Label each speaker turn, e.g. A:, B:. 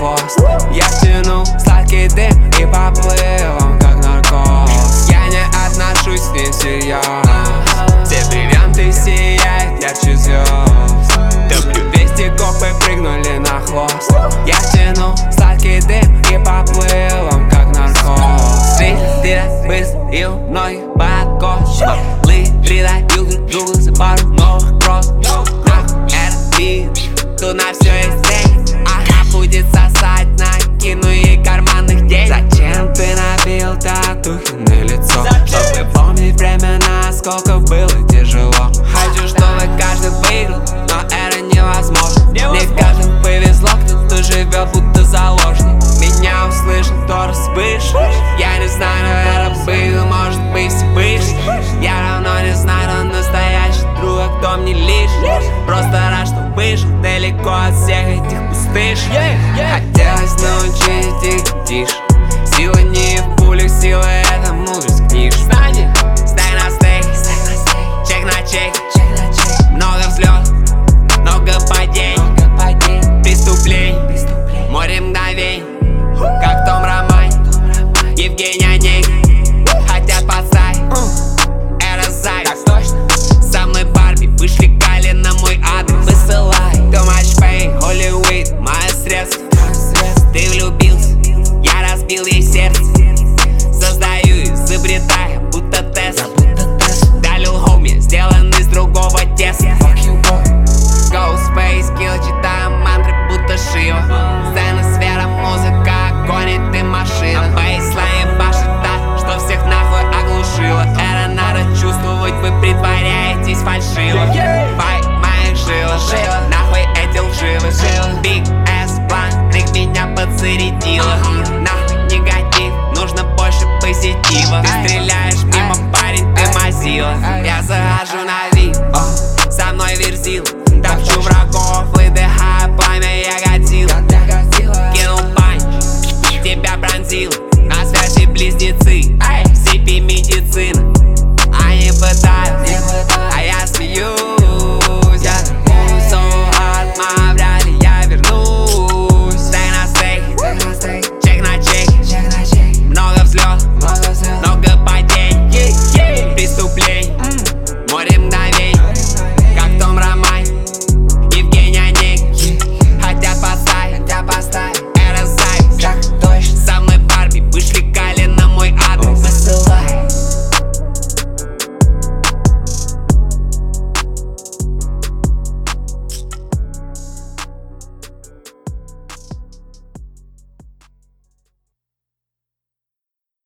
A: хвост. Я втянул сладкий дым и поплыл он как наркоз. Я не отношусь с ним серьезно. Все бриллианты сияют ярче звезд. Топлю 200 копы прыгнули на хвост. Я втянул сладкий дым и поплыл он как наркоз. Стреляй быстро и у многих подкос. Придают друг другу за пару новых кросс. Это бит, тут на все есть день. Она будет сосать, накину ей карманных денег. Зачем ты набил татухи на лицо? Чтобы помнить времена, сколько было тяжело. Хочу, чтобы каждый выиграл, но это невозможно. Не каждому повезло, кто-то живет будто заложник. Меня услышал кто-то свыше. Я не знаю, но это было, может быть, вспышь. Я равно не знаю, но настоящий друг, а кто мне лишний. Просто рад, что вышел далеко от всех этих пустыш. Хотелось научить их тише. Сила не в пулях, сила это мудрость книж. Стай на стейк, чек на чек. Много взлетов, много падений, преступлений, море мгновений, как в том романе Евгений Онегин. Хотят подставить, это зависть. Со мной Барби вышли Кали на мой адрес. Высылай, too much pain, Hollywood, мое средство. Ты влюбился, я разбил ей сердце. Создаю, изобретаю, будто тест. Далил хоми, сделан из другого теста. Go space, kill, читаем мантры, будто Шива. Сцена, сфера, музыка, огонь и ты машина. Бейслайн башит так, что всех нахуй оглушила. Это надо чувствовать, вы притворяетесь фальшиво. Бай моих жила, нахуй эти лживы. Big ass план, крик меня подзарядила. Нахуй негатив, нужно больше позитива. Ты